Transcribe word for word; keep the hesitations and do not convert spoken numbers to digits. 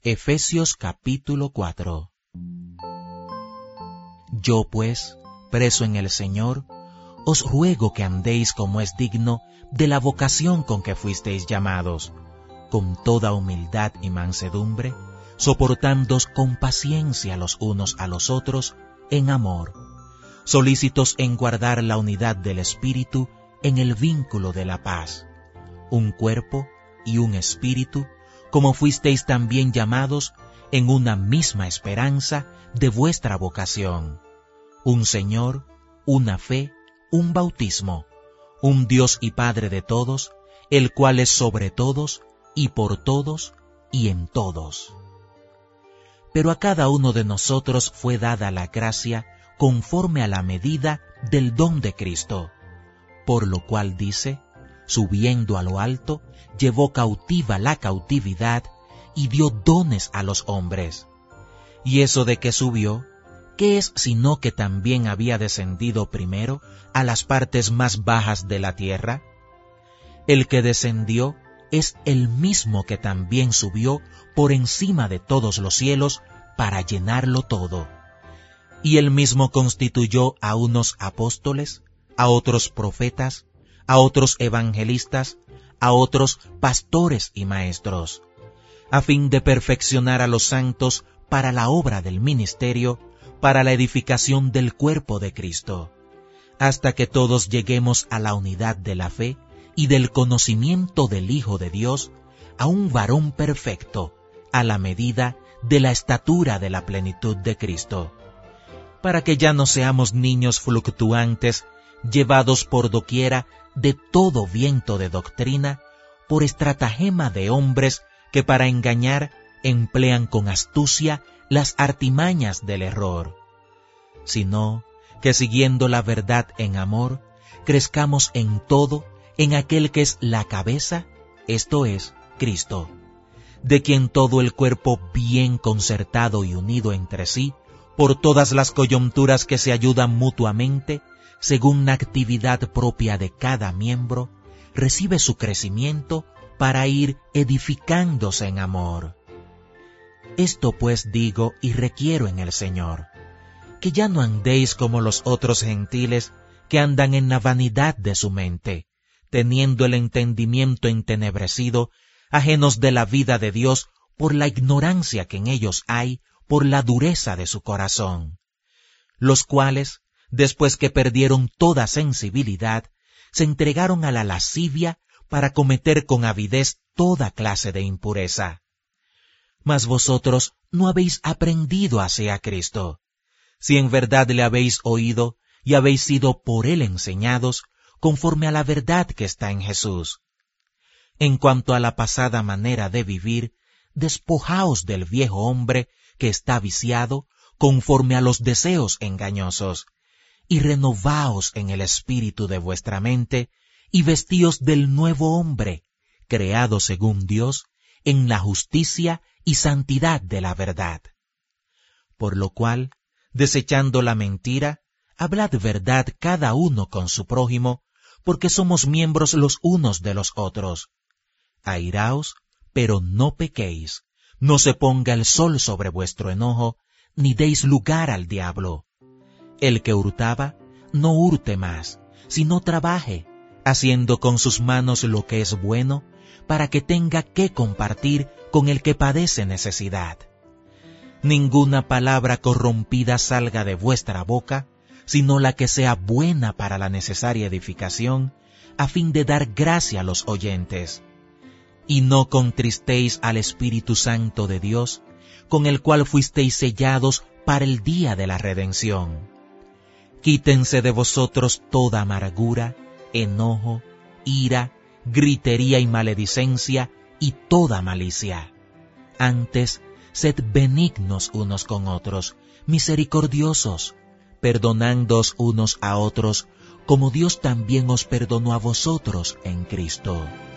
Efesios capítulo cuatro. Yo pues, preso en el Señor, os ruego que andéis como es digno de la vocación con que fuisteis llamados, con toda humildad y mansedumbre, soportándoos con paciencia los unos a los otros en amor, solícitos en guardar la unidad del Espíritu en el vínculo de la paz, un cuerpo y un espíritu, como fuisteis también llamados en una misma esperanza de vuestra vocación, un Señor, una fe, un bautismo, un Dios y Padre de todos, el cual es sobre todos, y por todos, y en todos. Pero a cada uno de nosotros fue dada la gracia conforme a la medida del don de Cristo, por lo cual dice, subiendo a lo alto, llevó cautiva la cautividad y dio dones a los hombres. Y eso de que subió, ¿qué es sino que también había descendido primero a las partes más bajas de la tierra? El que descendió es el mismo que también subió por encima de todos los cielos para llenarlo todo. Y él mismo constituyó a unos apóstoles, a otros profetas, a otros evangelistas, a otros pastores y maestros, a fin de perfeccionar a los santos para la obra del ministerio, para la edificación del cuerpo de Cristo, hasta que todos lleguemos a la unidad de la fe y del conocimiento del Hijo de Dios, a un varón perfecto, a la medida de la estatura de la plenitud de Cristo, para que ya no seamos niños fluctuantes, llevados por doquiera de todo viento de doctrina, por estratagema de hombres que para engañar emplean con astucia las artimañas del error, sino que siguiendo la verdad en amor, crezcamos en todo en aquel que es la cabeza, esto es, Cristo, de quien todo el cuerpo bien concertado y unido entre sí, por todas las coyunturas que se ayudan mutuamente, según la actividad propia de cada miembro, recibe su crecimiento para ir edificándose en amor. Esto pues digo y requiero en el Señor, que ya no andéis como los otros gentiles que andan en la vanidad de su mente, teniendo el entendimiento entenebrecido, ajenos de la vida de Dios por la ignorancia que en ellos hay, por la dureza de su corazón, los cuales, después que perdieron toda sensibilidad, se entregaron a la lascivia para cometer con avidez toda clase de impureza. Mas vosotros no habéis aprendido hacia Cristo, si en verdad le habéis oído y habéis sido por él enseñados, conforme a la verdad que está en Jesús. En cuanto a la pasada manera de vivir, despojaos del viejo hombre que está viciado conforme a los deseos engañosos, y renovaos en el espíritu de vuestra mente, y vestíos del nuevo hombre, creado según Dios, en la justicia y santidad de la verdad. Por lo cual, desechando la mentira, hablad verdad cada uno con su prójimo, porque somos miembros los unos de los otros. Airaos, pero no pequéis, no se ponga el sol sobre vuestro enojo, ni deis lugar al diablo. El que hurtaba, no hurte más, sino trabaje, haciendo con sus manos lo que es bueno, para que tenga que compartir con el que padece necesidad. Ninguna palabra corrompida salga de vuestra boca, sino la que sea buena para la necesaria edificación, a fin de dar gracia a los oyentes. Y no contristéis al Espíritu Santo de Dios, con el cual fuisteis sellados para el día de la redención. Quítense de vosotros toda amargura, enojo, ira, gritería y maledicencia, y toda malicia. Antes, sed benignos unos con otros, misericordiosos, perdonándoos unos a otros, como Dios también os perdonó a vosotros en Cristo.